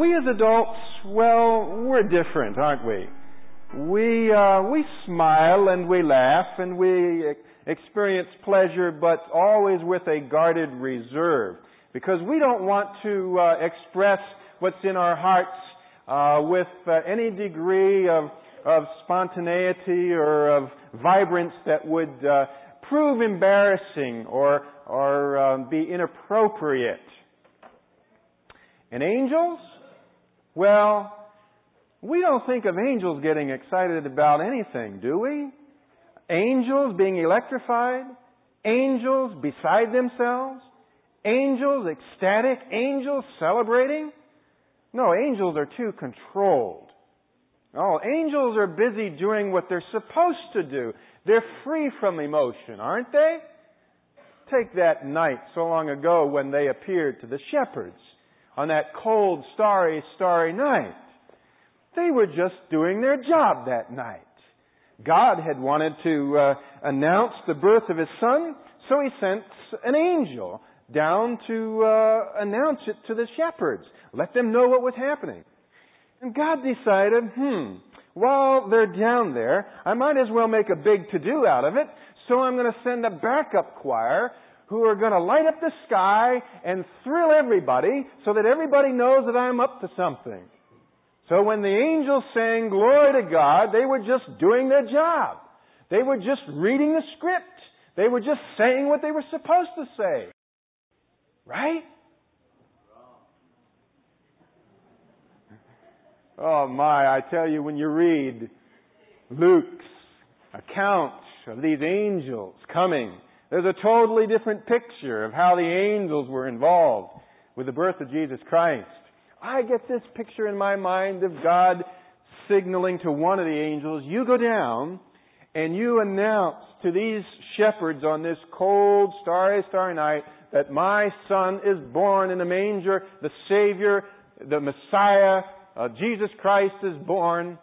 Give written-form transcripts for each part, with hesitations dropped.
we as adults, well, we're different, aren't we? We smile and we laugh and we experience pleasure, but always with a guarded reserve, because we don't want to express what's in our hearts with any degree of spontaneity or of vibrance that would prove embarrassing or be inappropriate. And angels? Well, we don't think of angels getting excited about anything, do we? Angels being electrified? Angels beside themselves? Angels ecstatic? Angels celebrating? No, angels are too controlled. Oh, angels are busy doing what they're supposed to do. They're free from emotion, aren't they? Take that night so long ago when they appeared to the shepherds on that cold, starry night. They were just doing their job that night. God had wanted to announce the birth of His Son, so He sent an angel down to announce it to the shepherds. Let them know what was happening. And God decided, while they're down there, I might as well make a big to-do out of it, so I'm going to send a backup choir who are going to light up the sky and thrill everybody so that everybody knows that I'm up to something. So when the angels sang glory to God, they were just doing their job. They were just reading the script. They were just saying what they were supposed to say. Right? Oh my, I tell you, when you read Luke's account of these angels coming, there's a totally different picture of how the angels were involved with the birth of Jesus Christ. I get this picture in my mind of God signaling to one of the angels, you go down and you announce to these shepherds on this cold, starry night that my Son is born in a manger, the Savior, the Messiah, Jesus Christ is born.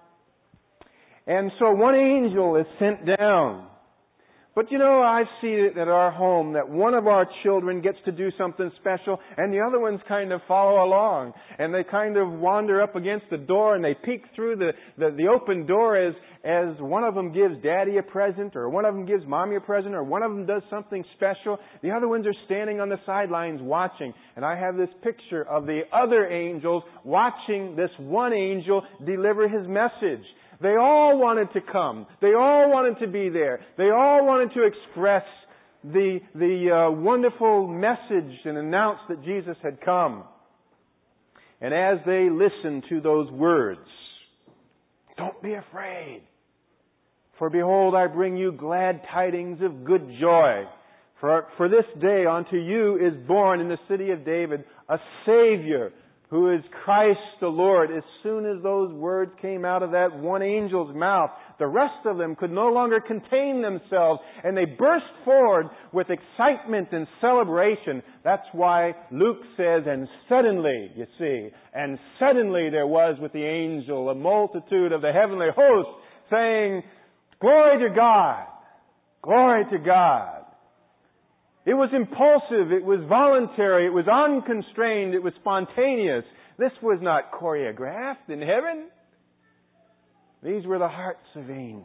And so one angel is sent down. But you know, I see it at our home that one of our children gets to do something special and the other ones kind of follow along. And they kind of wander up against the door and they peek through the open door as one of them gives Daddy a present, or one of them gives Mommy a present, or one of them does something special. The other ones are standing on the sidelines watching. And I have this picture of the other angels watching this one angel deliver his message. They all wanted to come. They all wanted to be there. They all wanted to express the wonderful message and announce that Jesus had come. And as they listened to those words, don't be afraid. For behold, I bring you glad tidings of good joy. For this day unto you is born in the city of David a Savior, who is Christ the Lord. As soon as those words came out of that one angel's mouth, the rest of them could no longer contain themselves, and they burst forward with excitement and celebration. That's why Luke says, and suddenly, you see, and suddenly there was with the angel a multitude of the heavenly host saying, glory to God! Glory to God! It was impulsive, it was voluntary, it was unconstrained, it was spontaneous. This was not choreographed in heaven. These were the hearts of angels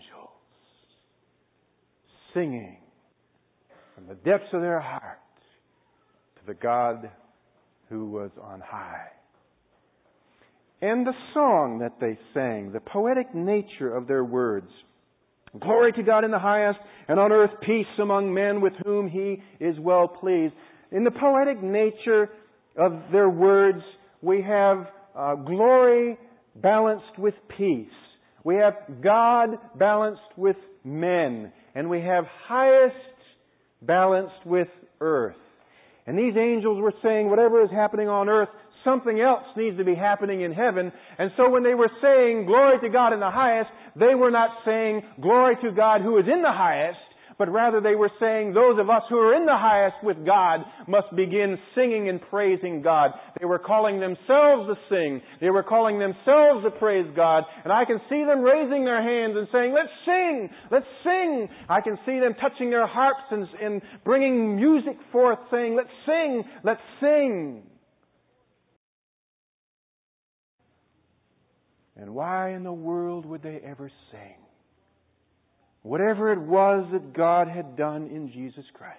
singing from the depths of their heart to the God who was on high. And the song that they sang, the poetic nature of their words, glory to God in the highest, and on earth peace among men with whom He is well pleased. In the poetic nature of their words, we have glory balanced with peace. We have God balanced with men. And we have highest balanced with earth. And these angels were saying, whatever is happening on earth, something else needs to be happening in heaven. And so when they were saying glory to God in the highest, they were not saying glory to God who is in the highest, but rather they were saying those of us who are in the highest with God must begin singing and praising God. They were calling themselves to sing. They were calling themselves to praise God. And I can see them raising their hands and saying, let's sing! Let's sing! I can see them touching their harps and bringing music forth saying, let's sing! Let's sing! And why in the world would they ever sing? Whatever it was that God had done in Jesus Christ,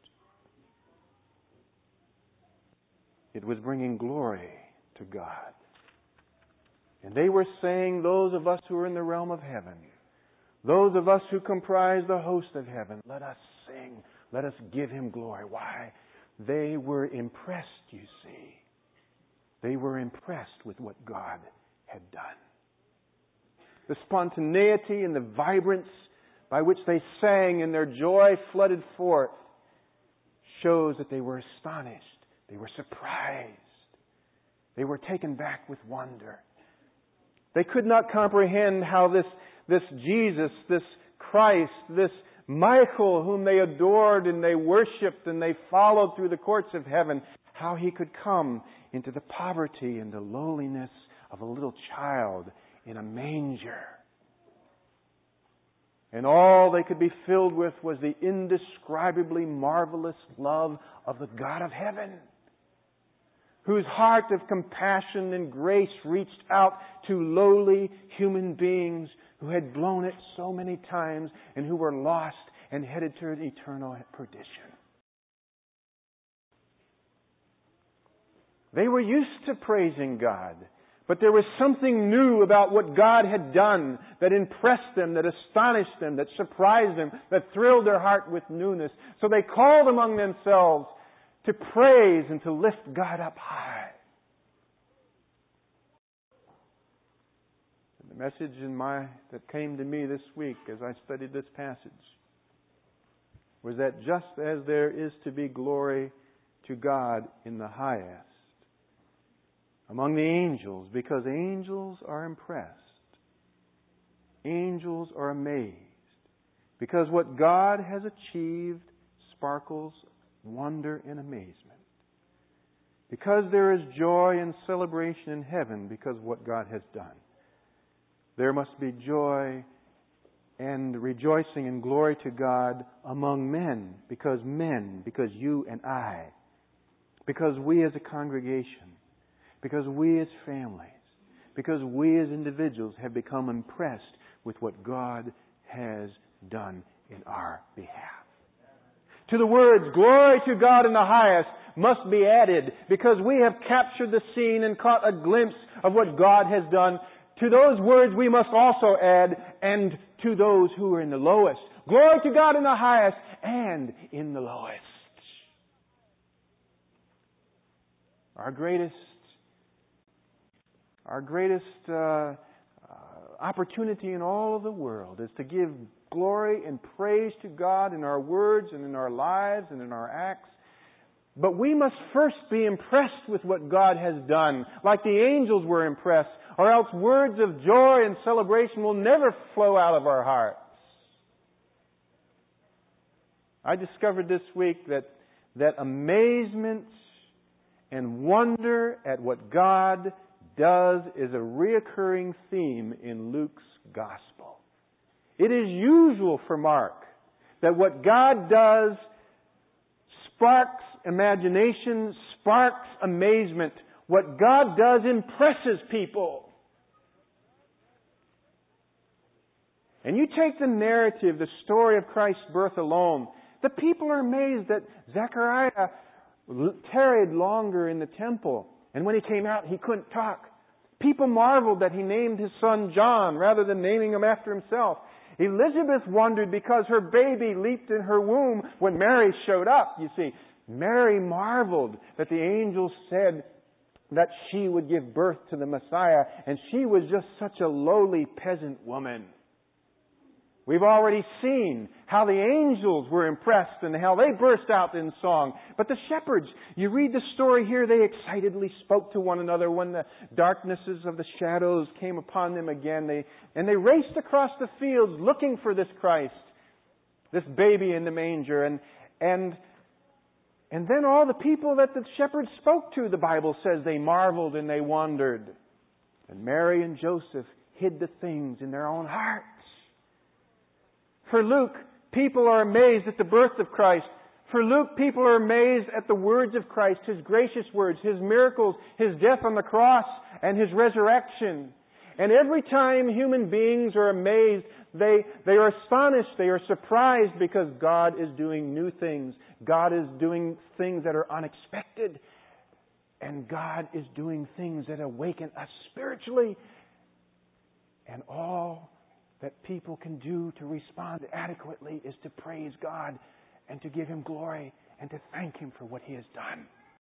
it was bringing glory to God. And they were saying, those of us who are in the realm of heaven, those of us who comprise the host of heaven, let us sing, let us give Him glory. Why? They were impressed, you see. They were impressed with what God had done. The spontaneity and the vibrance by which they sang and their joy flooded forth shows that they were astonished. They were surprised. They were taken back with wonder. They could not comprehend how this Jesus, this Christ, this Michael, whom they adored and they worshipped and they followed through the courts of heaven, how He could come into the poverty and the lowliness of a little child in a manger. And all they could be filled with was the indescribably marvelous love of the God of heaven, whose heart of compassion and grace reached out to lowly human beings who had blown it so many times and who were lost and headed to an eternal perdition. They were used to praising God, but there was something new about what God had done that impressed them, that astonished them, that surprised them, that thrilled their heart with newness. So they called among themselves to praise and to lift God up high. And the message that came to me this week as I studied this passage was that just as there is to be glory to God in the highest among the angels, because angels are impressed, angels are amazed, because what God has achieved sparkles wonder and amazement. Because there is joy and celebration in heaven because of what God has done, there must be joy and rejoicing and glory to God among men, because you and I, because we as a congregation, because we as families, because we as individuals have become impressed with what God has done in our behalf. To the words, glory to God in the highest, must be added, because we have captured the scene and caught a glimpse of what God has done. To those words we must also add, and to those who are in the lowest. Glory to God in the highest and in the lowest. Our greatest opportunity in all of the world is to give glory and praise to God in our words and in our lives and in our acts. But we must first be impressed with what God has done, like the angels were impressed, or else words of joy and celebration will never flow out of our hearts. I discovered this week that amazement and wonder at what God does is a reoccurring theme in Luke's Gospel. It is usual for Mark that what God does sparks imagination, sparks amazement. What God does impresses people. And you take the narrative, the story of Christ's birth alone, the people are amazed that Zechariah tarried longer in the temple. And when he came out, he couldn't talk. People marveled that he named his son John rather than naming him after himself. Elizabeth wondered because her baby leaped in her womb when Mary showed up. You see, Mary marveled that the angel said that she would give birth to the Messiah, and she was just such a lowly peasant woman. We've already seen how the angels were impressed and how they burst out in song. But the shepherds, you read the story here, they excitedly spoke to one another when the darknesses of the shadows came upon them again. They raced across the fields looking for this Christ, this baby in the manger. And then all the people that the shepherds spoke to, the Bible says, they marveled and they wondered. And Mary and Joseph hid the things in their own hearts. For Luke, people are amazed at the birth of Christ. For Luke, people are amazed at the words of Christ, His gracious words, His miracles, His death on the cross, and His resurrection. And every time human beings are amazed, they are astonished, they are surprised because God is doing new things. God is doing things that are unexpected. And God is doing things that awaken us spiritually. And all that people can do to respond adequately is to praise God and to give Him glory and to thank Him for what He has done.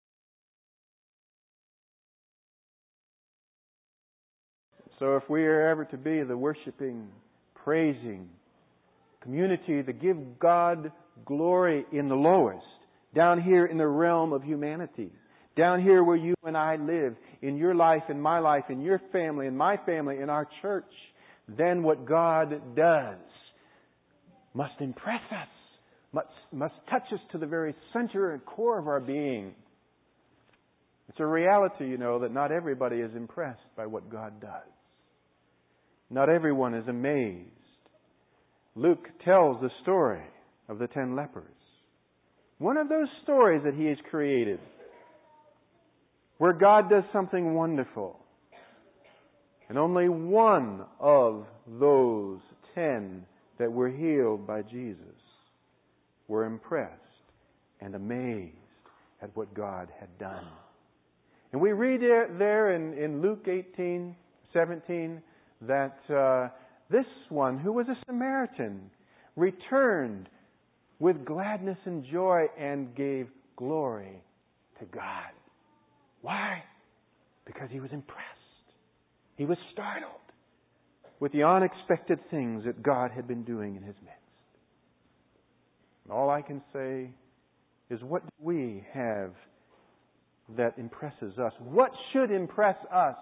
So if we are ever to be the worshiping, praising community that give God glory in the lowest, down here in the realm of humanity, down here where you and I live, in your life, in my life, in your family, in my family, in our church, then what God does must impress us, must touch us to the very center and core of our being. It's a reality, that not everybody is impressed by what God does. Not everyone is amazed. Luke tells the story of the 10 lepers. One of those stories that He has created where God does something wonderful. And only one of those 10 that were healed by Jesus were impressed and amazed at what God had done. And we read there in Luke 18:17 that this one, who was a Samaritan, returned with gladness and joy and gave glory to God. Why? Because he was impressed. He was startled with the unexpected things that God had been doing in his midst. And all I can say is, what do we have that impresses us? What should impress us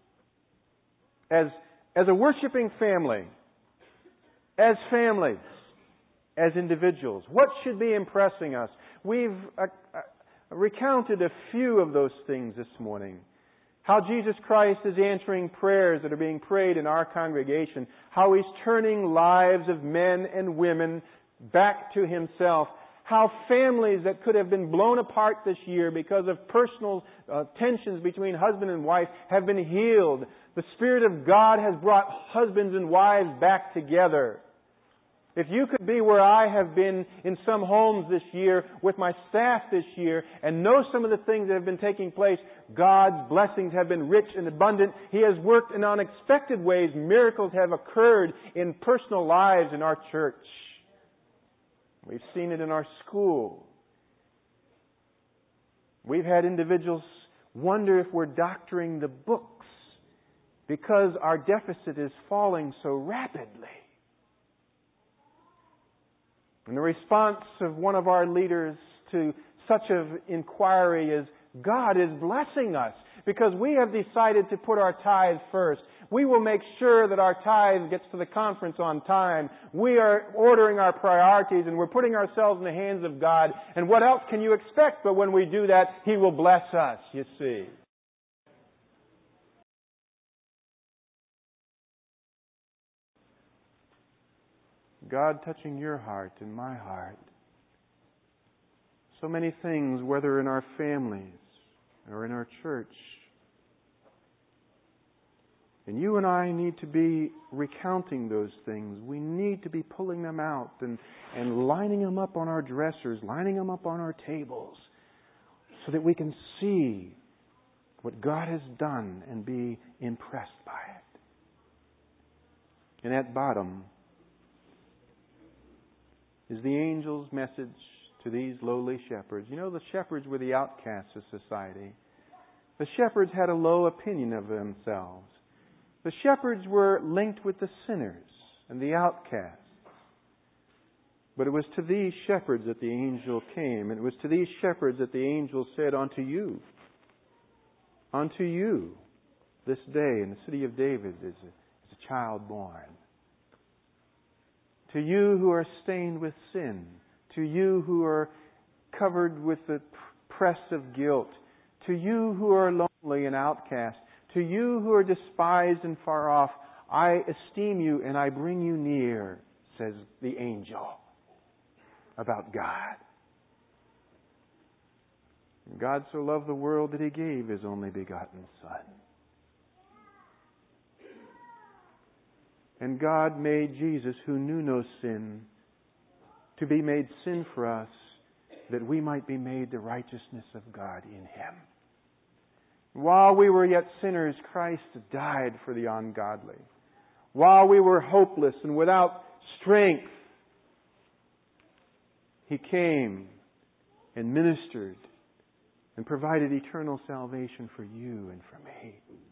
as a worshiping family, as families, as individuals? What should be impressing us? We've recounted a few of those things this morning. How Jesus Christ is answering prayers that are being prayed in our congregation. How He's turning lives of men and women back to Himself. How families that could have been blown apart this year because of personal tensions between husband and wife have been healed. The Spirit of God has brought husbands and wives back together. If you could be where I have been in some homes this year, with my staff this year, and know some of the things that have been taking place, God's blessings have been rich and abundant. He has worked in unexpected ways. Miracles have occurred in personal lives in our church. We've seen it in our school. We've had individuals wonder if we're doctoring the books because our deficit is falling so rapidly. And the response of one of our leaders to such an inquiry is, God is blessing us because we have decided to put our tithe first. We will make sure that our tithe gets to the conference on time. We are ordering our priorities and we're putting ourselves in the hands of God. And what else can you expect? But when we do that, He will bless us, you see. God touching your heart and my heart. So many things, whether in our families or in our church. And you and I need to be recounting those things. We need to be pulling them out and lining them up on our dressers, lining them up on our tables, so that we can see what God has done and be impressed by it. And at bottom is the angel's message to these lowly shepherds. You know, the shepherds were the outcasts of society. The shepherds had a low opinion of themselves. The shepherds were linked with the sinners and the outcasts. But it was to these shepherds that the angel came. And it was to these shepherds that the angel said, unto you, this day in the city of David is a child born. To you who are stained with sin, to you who are covered with the press of guilt, to you who are lonely and outcast, to you who are despised and far off, I esteem you and I bring you near, says the angel about God. God so loved the world that He gave His only begotten Son. And God made Jesus, who knew no sin, to be made sin for us, that we might be made the righteousness of God in Him. While we were yet sinners, Christ died for the ungodly. While we were hopeless and without strength, He came and ministered and provided eternal salvation for you and for me.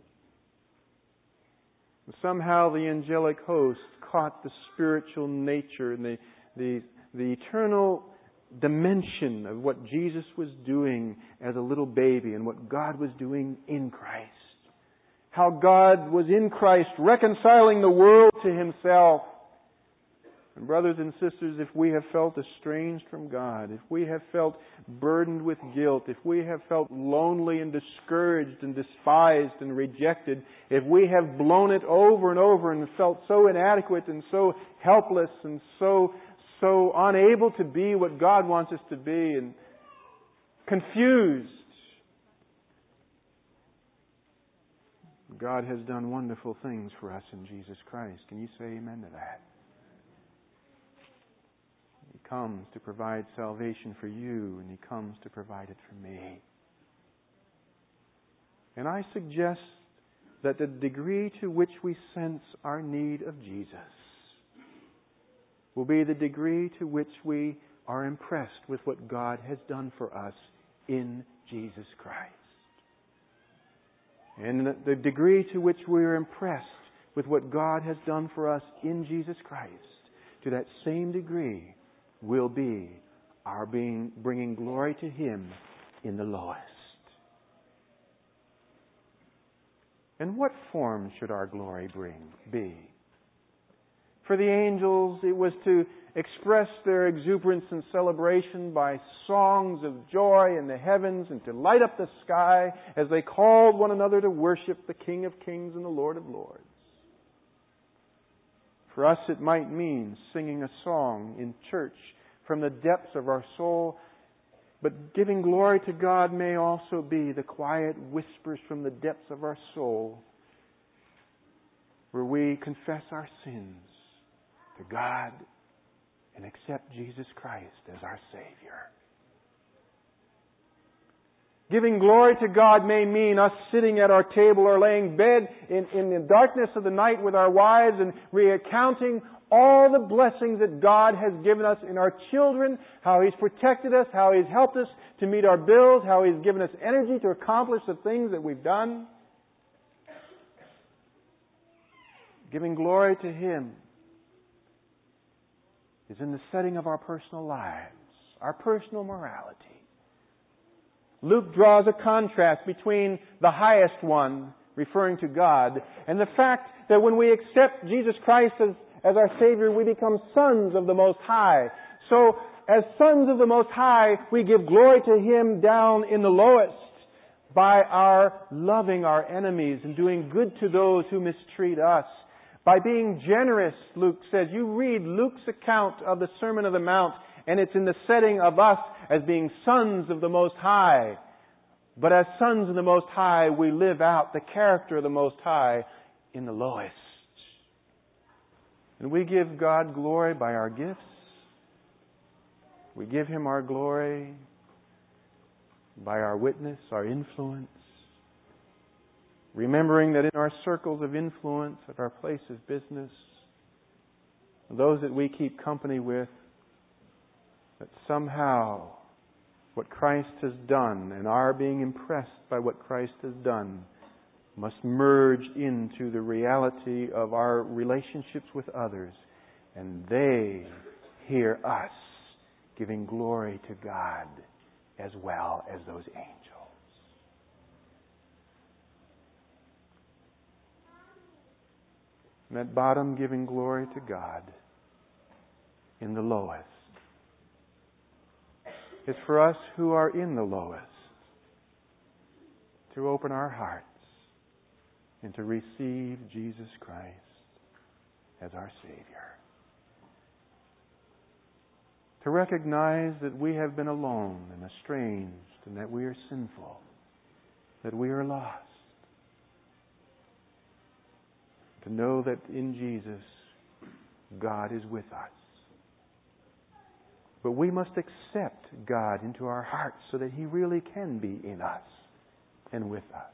And somehow the angelic host caught the spiritual nature and the eternal dimension of what Jesus was doing as a little baby and what God was doing in Christ. How God was in Christ reconciling the world to Himself. And brothers and sisters, if we have felt estranged from God, if we have felt burdened with guilt, if we have felt lonely and discouraged and despised and rejected, if we have blown it over and over and felt so inadequate and so helpless and so unable to be what God wants us to be and confused, God has done wonderful things for us in Jesus Christ. Can you say amen to that? He comes to provide salvation for you, and He comes to provide it for me. And I suggest that the degree to which we sense our need of Jesus will be the degree to which we are impressed with what God has done for us in Jesus Christ. And the degree to which we are impressed with what God has done for us in Jesus Christ, to that same degree will be our bringing glory to Him in the lowest. And what form should our glory be? For the angels, it was to express their exuberance and celebration by songs of joy in the heavens and to light up the sky as they called one another to worship the King of Kings and the Lord of Lords. For us, it might mean singing a song in church from the depths of our soul, but giving glory to God may also be the quiet whispers from the depths of our soul where we confess our sins to God and accept Jesus Christ as our Savior. Giving glory to God may mean us sitting at our table or laying bed in the darkness of the night with our wives and recounting all the blessings that God has given us in our children, how He's protected us, how He's helped us to meet our bills, how He's given us energy to accomplish the things that we've done. Giving glory to Him is in the setting of our personal lives, our personal morality. Luke draws a contrast between the highest one, referring to God, and the fact that when we accept Jesus Christ as our Savior, we become sons of the Most High. So, as sons of the Most High, we give glory to Him down in the lowest by our loving our enemies and doing good to those who mistreat us. By being generous, Luke says. You read Luke's account of the Sermon on the Mount, and it's in the setting of us as being sons of the Most High. But as sons of the Most High, we live out the character of the Most High in the lowest. And we give God glory by our gifts. We give Him our glory by our witness, our influence. Remembering that in our circles of influence, at our place of business, those that we keep company with, that somehow what Christ has done and our being impressed by what Christ has done must merge into the reality of our relationships with others, and they hear us giving glory to God as well as those angels. And at bottom, giving glory to God in the lowest. It's for us who are in the lowest to open our hearts and to receive Jesus Christ as our Savior. To recognize that we have been alone and estranged and that we are sinful, that we are lost. To know that in Jesus God is with us. But we must accept God into our hearts so that He really can be in us and with us.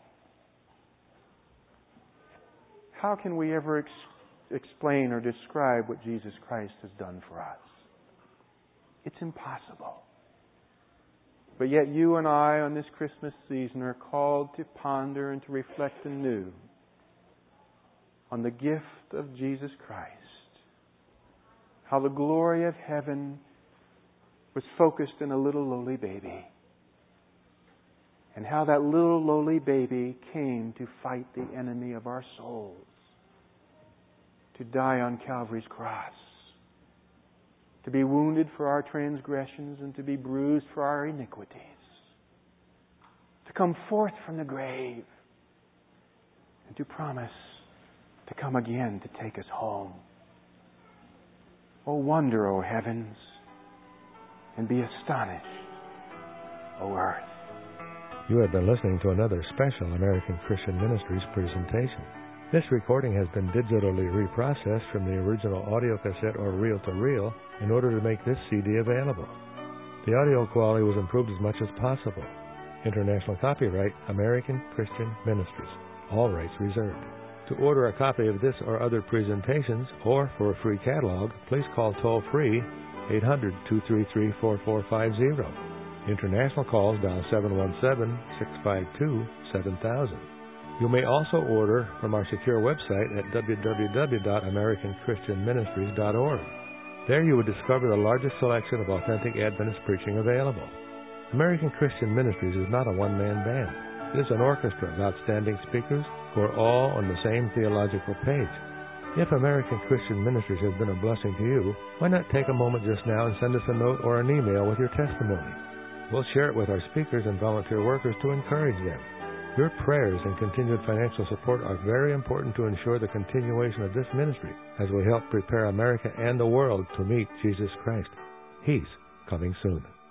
How can we ever explain or describe what Jesus Christ has done for us? It's impossible. But yet you and I on this Christmas season are called to ponder and to reflect anew on the gift of Jesus Christ. How the glory of heaven was focused in a little lowly baby. And how that little lowly baby came to fight the enemy of our souls. To die on Calvary's cross. To be wounded for our transgressions and to be bruised for our iniquities. To come forth from the grave and to promise to come again to take us home. Oh, wonder, O heavens, and be astonished, O earth. You have been listening to another special American Christian Ministries presentation. This recording has been digitally reprocessed from the original audio cassette or reel-to-reel in order to make this CD available. The audio quality was improved as much as possible. International copyright, American Christian Ministries. All rights reserved. To order a copy of this or other presentations, or for a free catalog, please call toll-free 800-233-4450. International calls dial 717-652-7000. You may also order from our secure website at www.americanchristianministries.org. There you will discover the largest selection of authentic Adventist preaching available. American Christian Ministries is not a one-man band. It is an orchestra of outstanding speakers who are all on the same theological page. If American Christian Ministries has been a blessing to you, why not take a moment just now and send us a note or an email with your testimony? We'll share it with our speakers and volunteer workers to encourage them. Your prayers and continued financial support are very important to ensure the continuation of this ministry as we help prepare America and the world to meet Jesus Christ. He's coming soon.